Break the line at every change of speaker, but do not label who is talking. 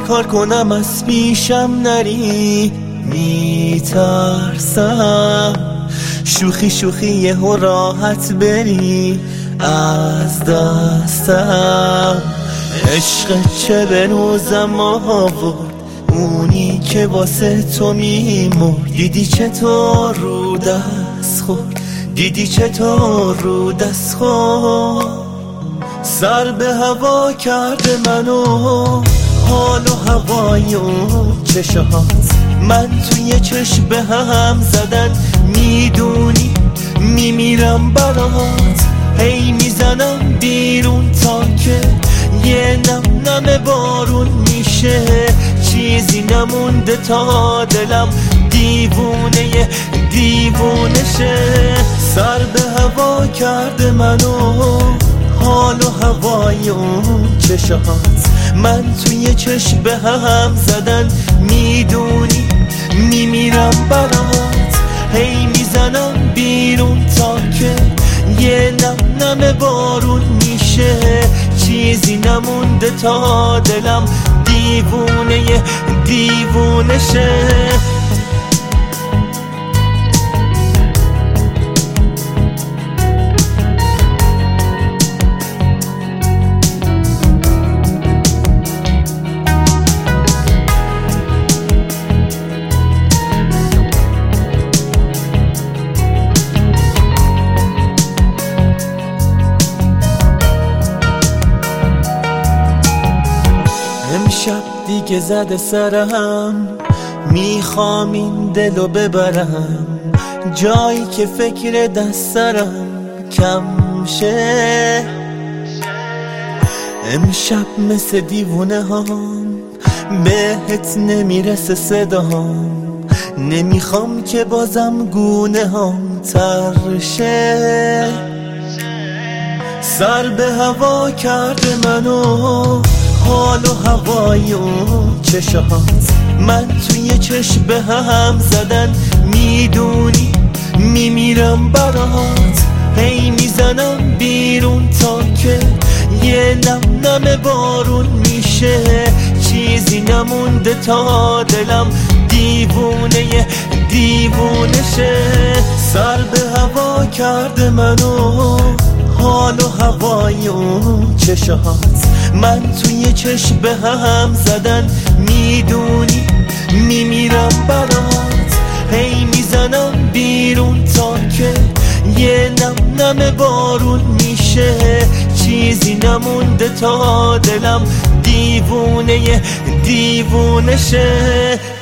چیکار کنم از پیشم نری، میترسم شوخی شوخی یهو راحت بری از دستم. عشق چه به روزم آورد، اونی که واسه تو میمرد. دیدی چطور رو دست خورد، دیدی چطور رو دست خورد. سر به هوا کرده منو، حال و هوای اون چشات من توی چشم به هم زدن. میدونی میمیرم برات، هی میزنم بیرون تا که یه نم نم بارون میشه. چیزی نمونده تا دلم دیوونه دیوونشه. سر به هوا کرده منو، حال و هوای اون چشات من توی چشم به هم زدن. میدونی میمیرم برات، هی میزنم بیرون تا که یه نم نم بارون میشه. چیزی نمونده تا دلم دیوونه دیوونشه. امشب دیگه زده سرم، میخوام این دلو ببرم جایی که فکر دست سرم کم شه. امشب مثل دیوونه هم بهت نمیرسه صدام، نمیخوام که بازم گونه هم ترشه. سر به هوا کرده منو، حال و هوای اون چشات من توی چشم به هم زدن. میدونی میمیرم برات، هی میزنم بیرون تا که یه نم نم بارون میشه. چیزی نمونده تا دلم دیوونه دیوونشه. سر به هوا کرده منو، حال و هوای اون چشات من توی چشم به هم زدن. میدونی میمیرم برات، هی میزنم بیرون تا که یه نم نم بارون میشه. چیزی نمونده تا دلم دیوونه دیوونشه.